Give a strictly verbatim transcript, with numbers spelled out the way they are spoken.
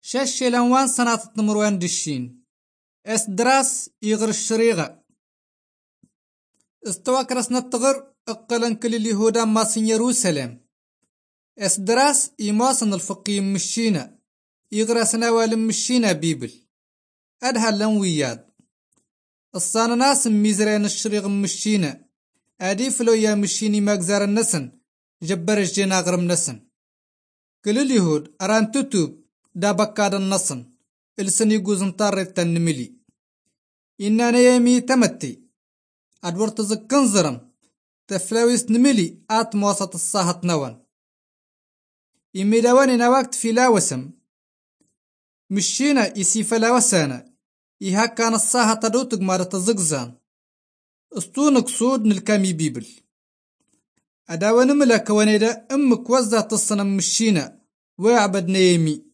شاش لنوان سنة تمروان دشين اس دراس يغر الشريغة استوى كرسنا التغر اقلن كل اليهودا ماسن يروسلم اس دراس يماسن الفقيم مشينا يغرى سنوال مشينا بيبل ادها لنوياد الصان ناس ميزرين الشريغ مشينا ادي فلو يا مشيني ماكزار النسن جبر الجينا غرم نسن كل اليهود اران تتوب دا بكاد النصن السن يقوزن طارت تنملي إننا يمي تمتي أدورت زكن زرم تفلاويس نملي آت موسط الصاحة نوان إمي دواني نواكت في لاوسم مشينا إسي فلاوسانا إيها كان الصاحة تدوتك مارة زقزان استونك صود نلكامي بيبل أداوان ملاك وانيدا أمك وزا تصنم مشينا ويعبد نيمي